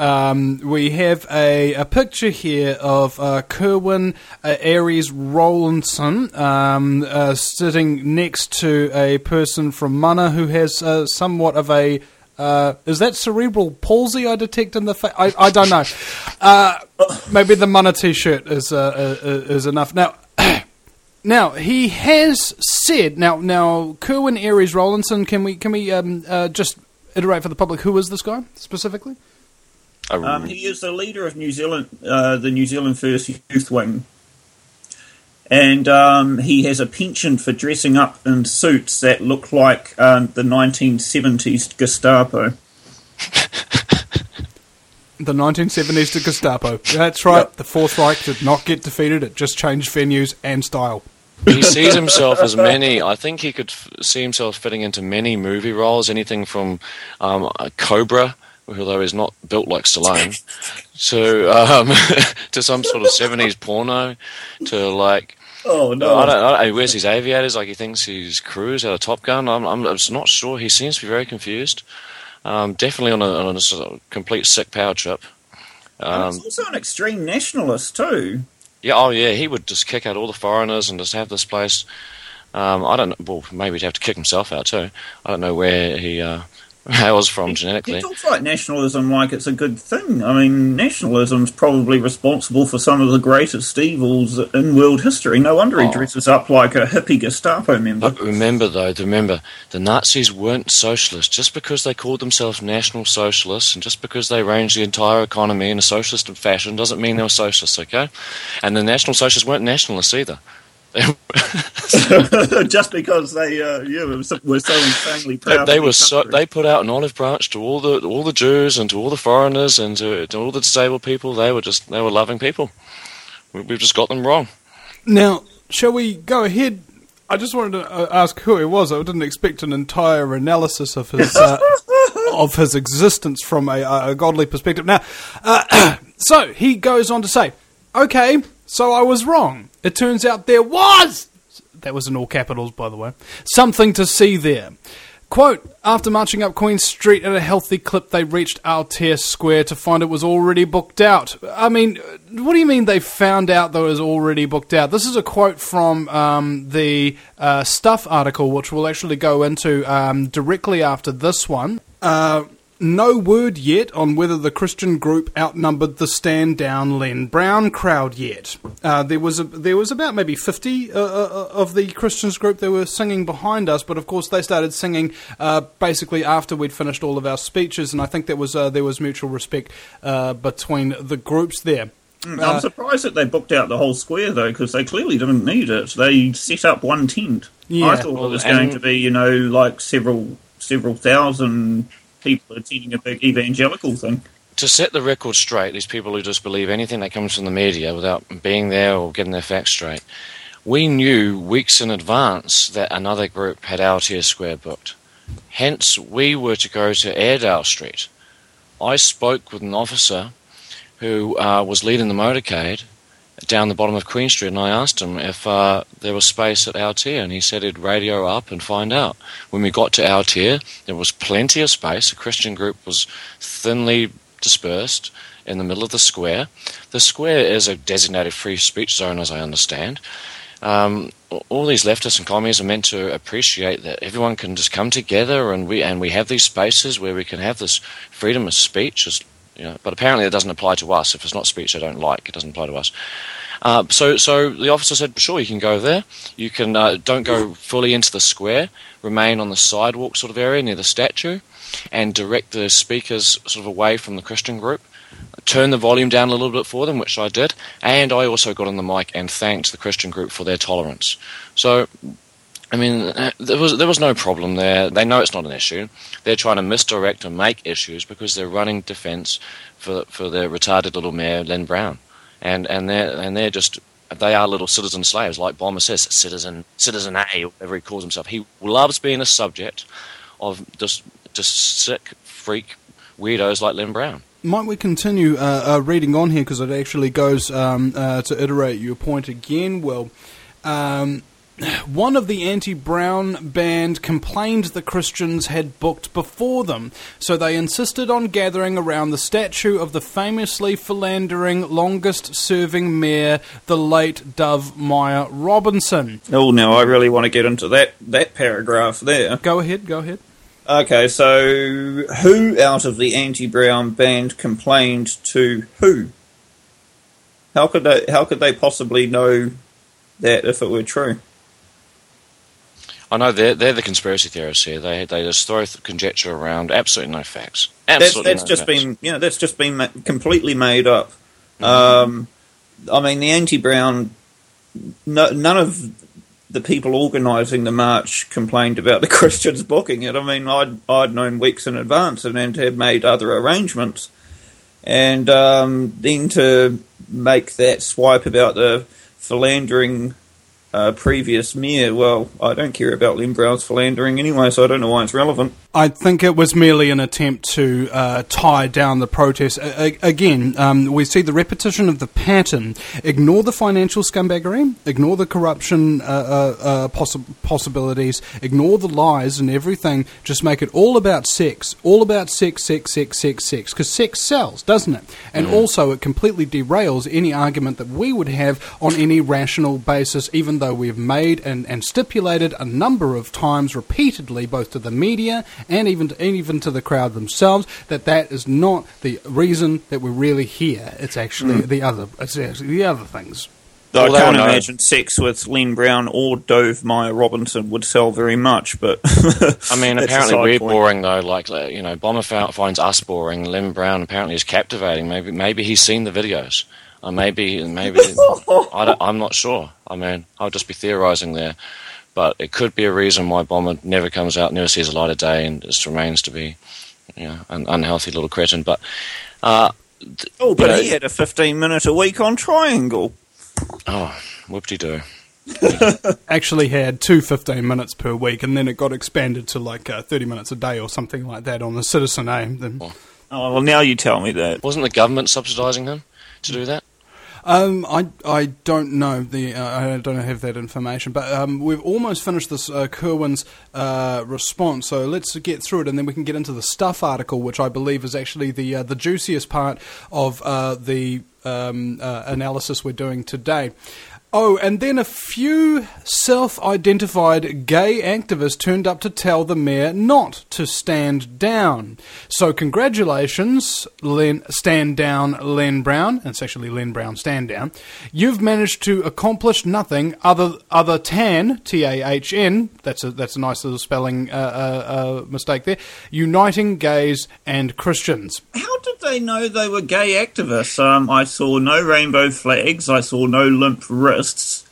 We have a picture here of Kerwin Aries Rowlandson sitting next to a person from Mana who has somewhat of a... is that cerebral palsy I detect in the face? I don't know. Maybe the Mana t-shirt is enough. Now he has said... Now Kerwin Aries Rowlandson, can we just iterate for the public, who is this guy, specifically? He is the leader of New Zealand, the New Zealand First Youth Wing. And he has a penchant for dressing up in suits that look like the 1970s Gestapo. The 1970s to Gestapo. That's right. Yep. The Fourth Reich did not get defeated. It just changed venues and style. He sees himself as many. I think he could see himself fitting into many movie roles, anything from Cobra, although he's not built like Stallone, to some sort of 70s porno, to like... Oh, no. I don't know. He wears his aviators like he thinks he's Cruise out of Top Gun. I'm not sure. He seems to be very confused. Definitely on a sort of complete sick power trip. He's also an extreme nationalist too. Yeah, he would just kick out all the foreigners and just have this place. I don't know. Well, maybe he'd have to kick himself out too. I don't know where he hails from genetically. He talks like nationalism like it's a good thing. I mean, nationalism's probably responsible for some of the greatest evils in world history. No wonder he dresses up like a hippie Gestapo member. But remember, the Nazis weren't socialists. Just because they called themselves National Socialists and just because they arranged the entire economy in a socialist fashion doesn't mean they were socialists, okay? And the National Socialists weren't nationalists either. Just because they were so insanely proud. They put out an olive branch to all the Jews and to all the foreigners and to all the disabled people. They were loving people. We've just got them wrong. Now, shall we go ahead? I just wanted to ask who he was. I didn't expect an entire analysis of his of his existence from a godly perspective. Now, so he goes on to say, "Okay, so I was wrong. It turns out there was," that was in all capitals, by the way, "something to see there." Quote, "After marching up Queen Street at a healthy clip, they reached Aotea Square to find it was already booked out." I mean, what do you mean they found out that it was already booked out? This is a quote from the Stuff article, which we'll actually go into directly after this one. No word yet on whether the Christian group outnumbered the stand down Len Brown crowd yet. There was about maybe 50 of the Christians group that were singing behind us, but of course they started singing basically after we'd finished all of our speeches, and I think there was mutual respect between the groups there. I'm surprised that they booked out the whole square though, because they clearly didn't need it. They set up one tent. Yeah. I thought it was going to be, like several thousand people attending a big evangelical thing. To set the record straight, these people who just believe anything that comes from the media without being there or getting their facts straight, we knew weeks in advance that another group had Aotea Square booked. Hence, we were to go to Airedale Street. I spoke with an officer who was leading the motorcade down the bottom of Queen Street, and I asked him if there was space at Aotea, and he said he'd radio up and find out. When we got to Aotea, there was plenty of space. The Christian group was thinly dispersed in the middle of the square. The square is a designated free speech zone, as I understand. All these leftists and commies are meant to appreciate that everyone can just come together, and we have these spaces where we can have this freedom of speech. But apparently it doesn't apply to us. If it's not speech I don't like, it doesn't apply to us. So the officer said, sure, you can go there. You can don't go fully into the square. Remain on the sidewalk sort of area near the statue and direct the speakers sort of away from the Christian group. Turn the volume down a little bit for them, which I did. And I also got on the mic and thanked the Christian group for their tolerance. So, I mean, there was no problem there. They know it's not an issue. They're trying to misdirect and make issues because they're running defence for their retarded little mayor, Len Brown. And they're just, they are little citizen slaves, like Bomber says, Citizen A, whatever he calls himself. He loves being a subject of just sick, freak weirdos like Len Brown. Might we continue reading on here, because it actually goes to iterate your point again. Well, one of the anti-Brown band complained the Christians had booked before them, so they insisted on gathering around the statue of the famously philandering, longest-serving mayor, the late Dove Meyer Robinson. Oh, now I really want to get into that paragraph there. Go ahead. Okay, so who out of the anti-Brown band complained to who? How could they possibly know that if it were true? I know they're the conspiracy theorists here. They just throw conjecture around. Absolutely no facts. That's just been completely made up. I mean, the anti-Brown, none of the people organising the march complained about the Christians booking it. I mean, I'd known weeks in advance and had made other arrangements, and then to make that swipe about the philandering previous mayor, well, I don't care about Len Brown's philandering anyway, so I don't know why it's relevant. I think it was merely an attempt to tie down the protest. Again, we see the repetition of the pattern. Ignore the financial scumbaggery, ignore the corruption possibilities, ignore the lies and everything. Just make it all about sex. All about sex. Because sex sells, doesn't it? And also it completely derails any argument that we would have on any rational basis, even though we've made and stipulated a number of times repeatedly, both to the media and even to the crowd themselves, that is not the reason that we're really here. It's actually the other things. I can't imagine sex with Len Brown or Dove Meyer Robinson would sell very much, but I mean, apparently we're boring though. Like, you know, Bomber finds us boring. Len Brown apparently is captivating. Maybe he's seen the videos. Maybe I'm not sure. I mean, I'll just be theorising there. But it could be a reason why Bomber never comes out, never sees the light of day, and just remains to be, you know, an unhealthy little cretin. But he had a 15-minute a week on Triangle. Oh, whoop-de-doo. Actually had 15 minutes per week, and then it got expanded to like 30 minutes a day or something like that on the Citizen A. Oh, well, now you tell me that. Wasn't the government subsidising him to do that? I don't know I don't have that information, but we've almost finished this Kerwin's response, so let's get through it, and then we can get into the Stuff article, which I believe is actually the juiciest part of the analysis we're doing today. Oh, and then a few self-identified gay activists turned up to tell the mayor not to stand down. So congratulations, Stand Down Len Brown, and it's actually Len Brown Stand Down. You've managed to accomplish nothing other than, T-A-H-N, that's a nice little spelling mistake there, uniting gays and Christians. How did they know they were gay activists? I saw no rainbow flags, I saw no limp wrists.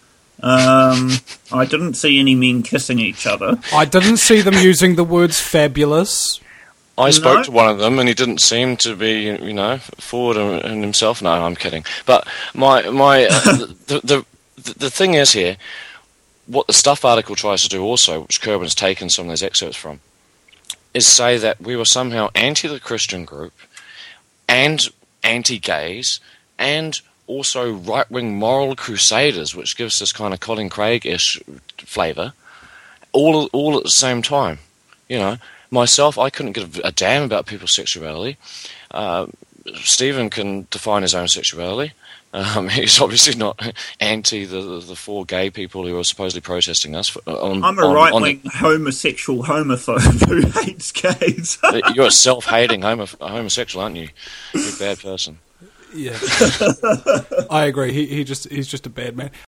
I didn't see any men kissing each other. I didn't see them using the words fabulous. I spoke to one of them, and he didn't seem to be, you know, forward in himself. No, I'm kidding. But the thing is here, what the Stuff article tries to do also, which Kerwin's taken some of those excerpts from, is say that we were somehow anti the Christian group and anti-gays and also right-wing moral crusaders, which gives this kind of Colin Craig-ish flavour, all at the same time. You know, myself, I couldn't give a damn about people's sexuality. Stephen can define his own sexuality. He's obviously not anti the four gay people who are supposedly protesting us. I'm a right-wing homosexual homophobe who hates gays. You're a self-hating homosexual, aren't you? You're a bad person. Yeah, I agree. He's just a bad man.